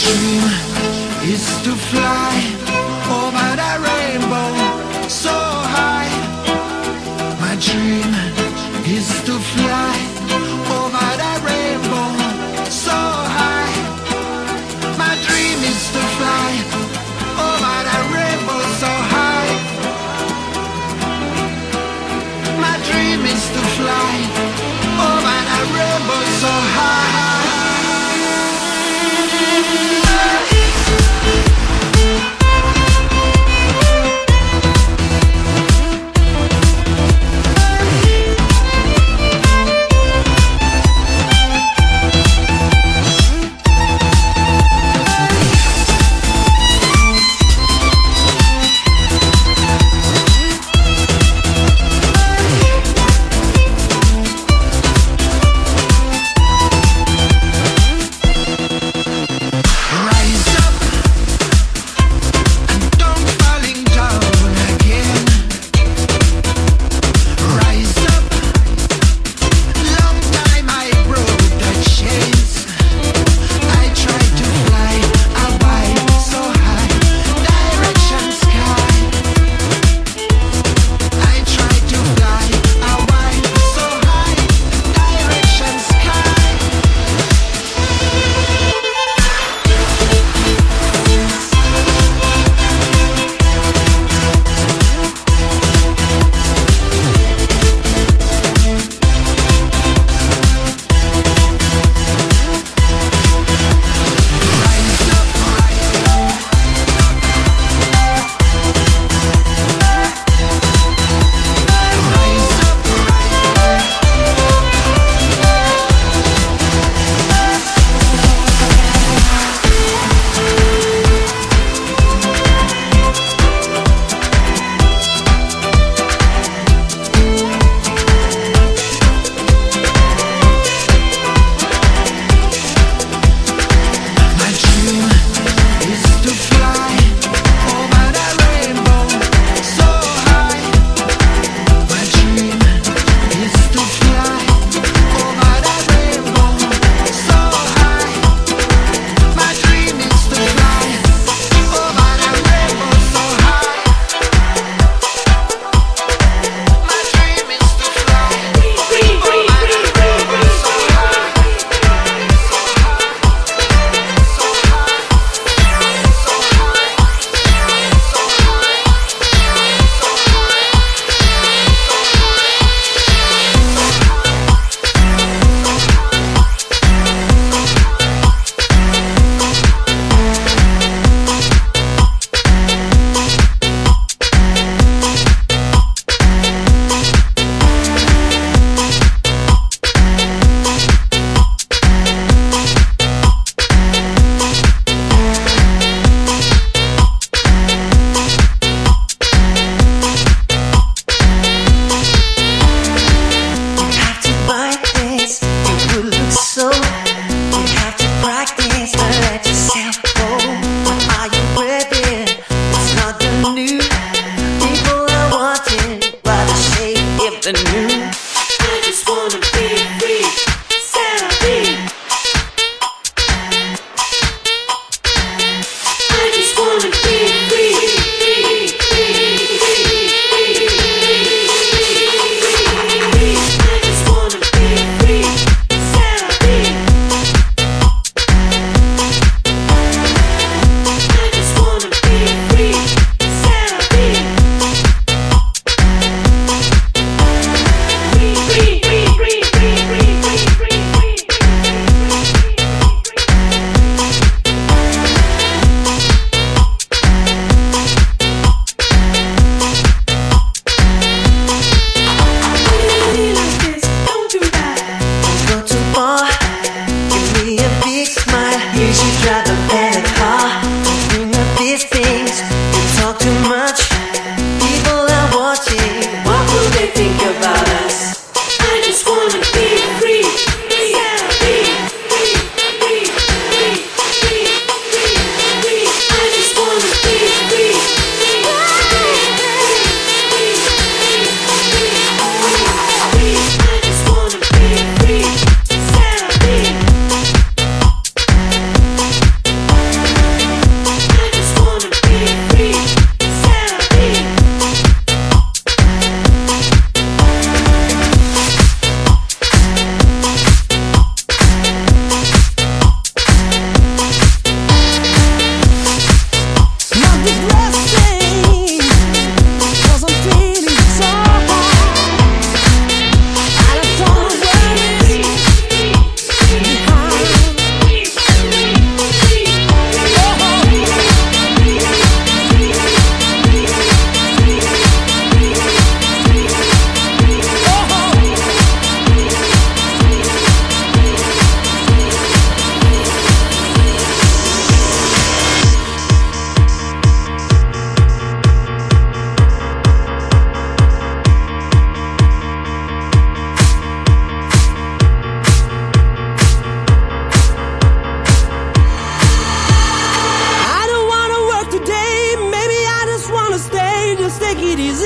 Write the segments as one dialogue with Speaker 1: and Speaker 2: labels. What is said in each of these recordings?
Speaker 1: dream is to fly over the rainbow so high. My dream is to fly over the rainbow so high. My dream is to fly over the rainbow so high. My dream is to fly over the rainbow so high.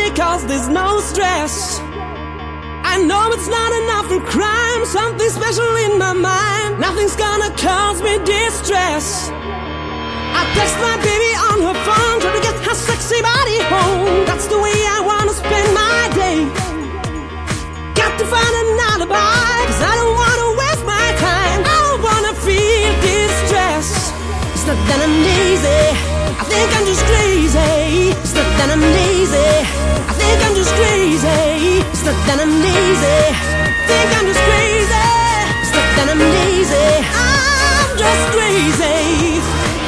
Speaker 2: easy cause there's no stress. I know it's not enough for crime, something special in my mind. Nothing's gonna cause me distress. I text my baby on her phone, trying to get her sexy body home. That's the way I wanna spend my day. Got to find an alibi, cause I don't wanna waste my time. I don't wanna feel distress. It's not that I'm lazy, I think I'm just crazy. It's not that I'm lazy, I think I'm just crazy. It's not that I'm lazy, I think I'm just crazy. It's not that I'm lazy, I'm just crazy.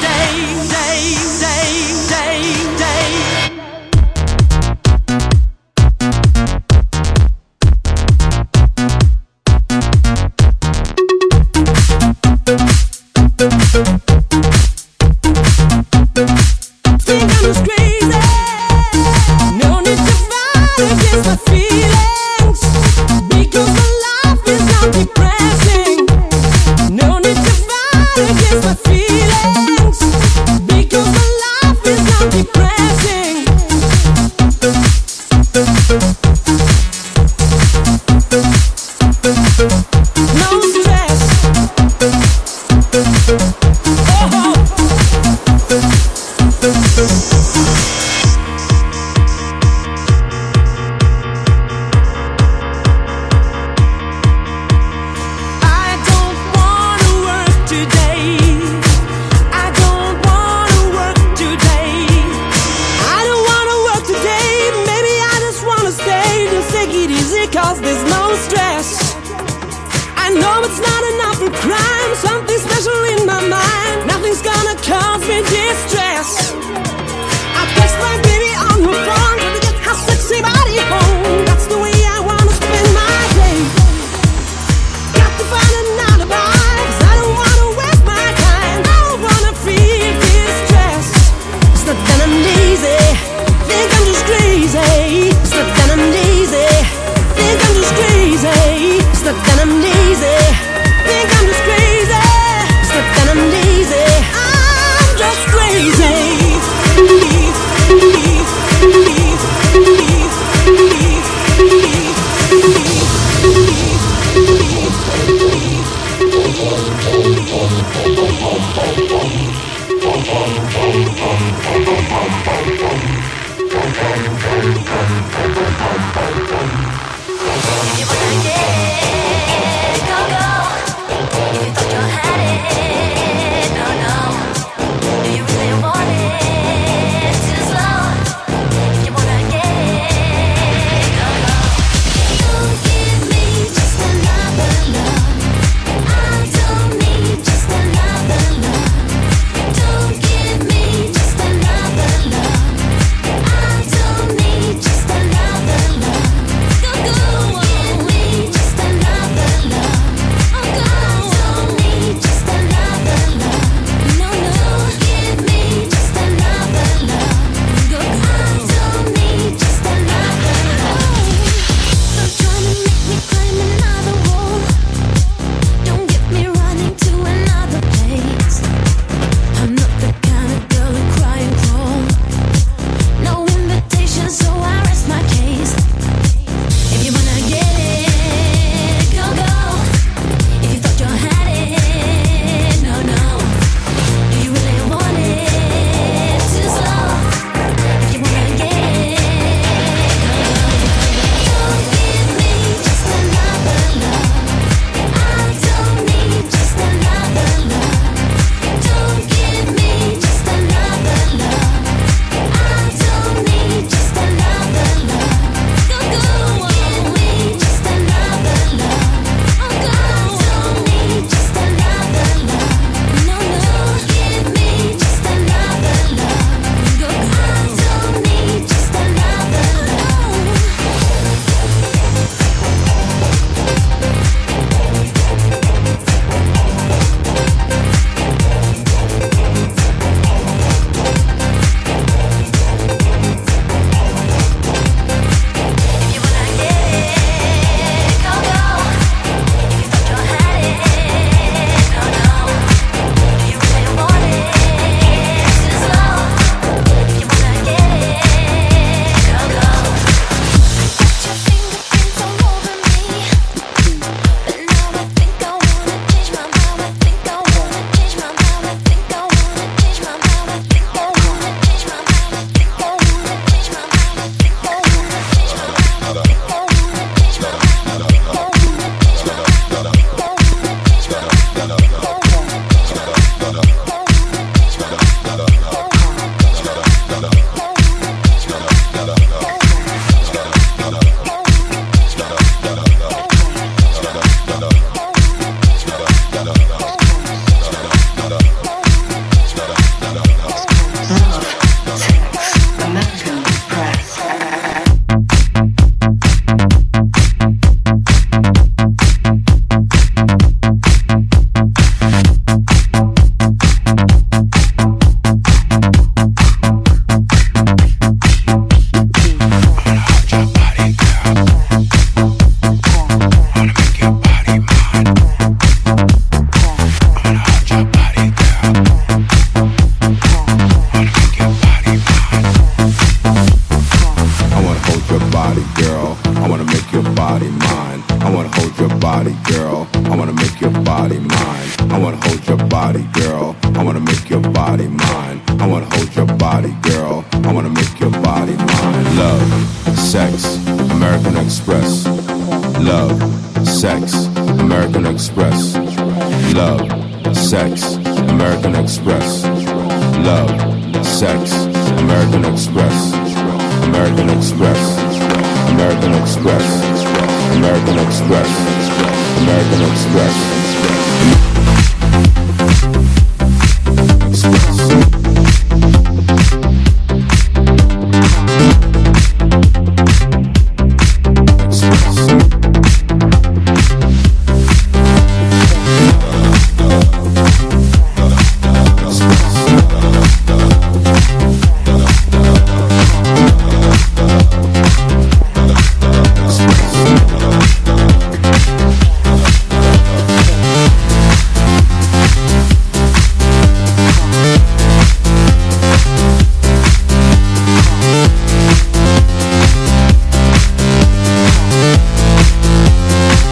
Speaker 2: Cause there's no stress. I know it's not enough for crime, something special in my mind. Nothing's gonna cause me distress. I text my baby on her phone, trying to get her sexy body home. That's the way I wanna spend my day. Got to find an alibi, cause I don't wanna waste my time. I don't wanna feel distress. It's not that I'm lazy, I think I'm just crazy. It's not that I'm lazy, think I'm just crazy. It's not that I'm lazy, think I'm just crazy. It's not that I'm lazy, I'm just crazy.
Speaker 3: Just another love. body, girl. I wanna make your body mine. I wanna hold your body, girl. I wanna make your body mine. Love, sex, American Express. Love, sex, American Express. Love, sex, American Express. Love, sex, American Express. American Express. American Express. American Express. American Express.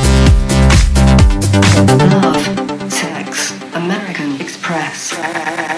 Speaker 4: Love, sex, American Express.